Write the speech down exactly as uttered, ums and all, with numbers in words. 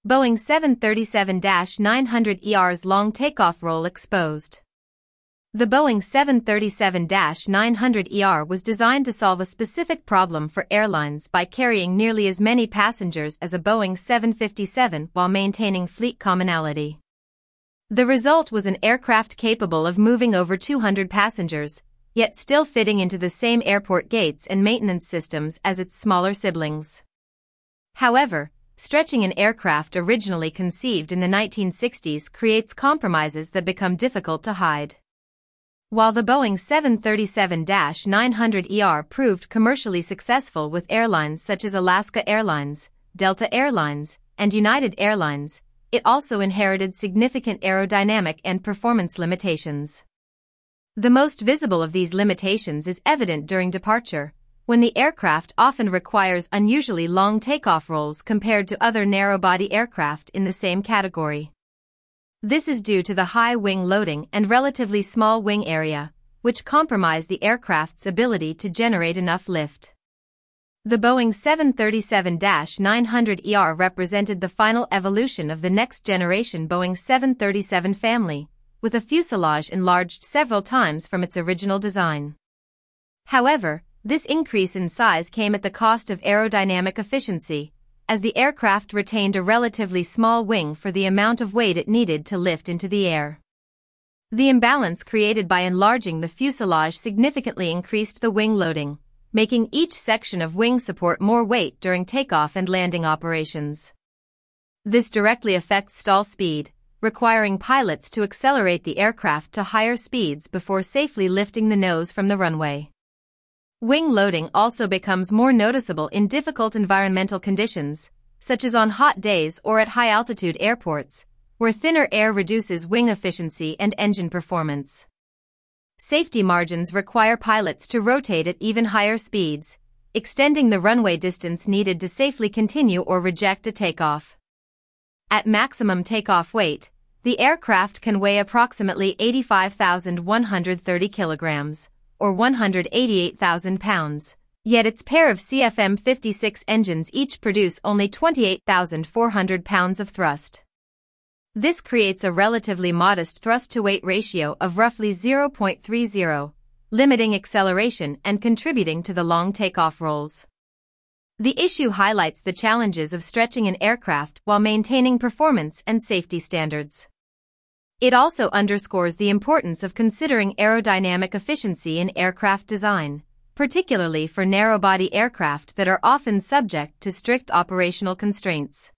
Boeing seven thirty-seven nine hundred E R's long takeoff roll exposed. The Boeing seven thirty-seven nine hundred E R was designed to solve a specific problem for airlines by carrying nearly as many passengers as a Boeing seven fifty-seven while maintaining fleet commonality. The result was an aircraft capable of moving over two hundred passengers, yet still fitting into the same airport gates and maintenance systems as its smaller siblings. However, stretching an aircraft originally conceived in the nineteen sixties creates compromises that become difficult to hide. While the Boeing seven thirty-seven nine hundred E R proved commercially successful with airlines such as Alaska Airlines, Delta Airlines, and United Airlines, it also inherited significant aerodynamic and performance limitations. The most visible of these limitations is evident during departure, when the aircraft often requires unusually long takeoff rolls compared to other narrow-body aircraft in the same category. This is due to the high wing loading and relatively small wing area, which compromise the aircraft's ability to generate enough lift. The Boeing seven thirty-seven nine hundred E R represented the final evolution of the next-generation Boeing seven thirty-seven family, with a fuselage enlarged several times from its original design. However, this increase in size came at the cost of aerodynamic efficiency, as the aircraft retained a relatively small wing for the amount of weight it needed to lift into the air. The imbalance created by enlarging the fuselage significantly increased the wing loading, making each section of wing support more weight during takeoff and landing operations. This directly affects stall speed, requiring pilots to accelerate the aircraft to higher speeds before safely lifting the nose from the runway. Wing loading also becomes more noticeable in difficult environmental conditions, such as on hot days or at high-altitude airports, where thinner air reduces wing efficiency and engine performance. Safety margins require pilots to rotate at even higher speeds, extending the runway distance needed to safely continue or reject a takeoff. At maximum takeoff weight, the aircraft can weigh approximately eighty-five thousand one hundred thirty kilograms, or one hundred eighty-eight thousand pounds, yet its pair of C F M fifty-six engines each produce only twenty-eight thousand four hundred pounds of thrust. This creates a relatively modest thrust-to-weight ratio of roughly zero point three zero, limiting acceleration and contributing to the long takeoff rolls. The issue highlights the challenges of stretching an aircraft while maintaining performance and safety standards. It also underscores the importance of considering aerodynamic efficiency in aircraft design, particularly for narrow-body aircraft that are often subject to strict operational constraints.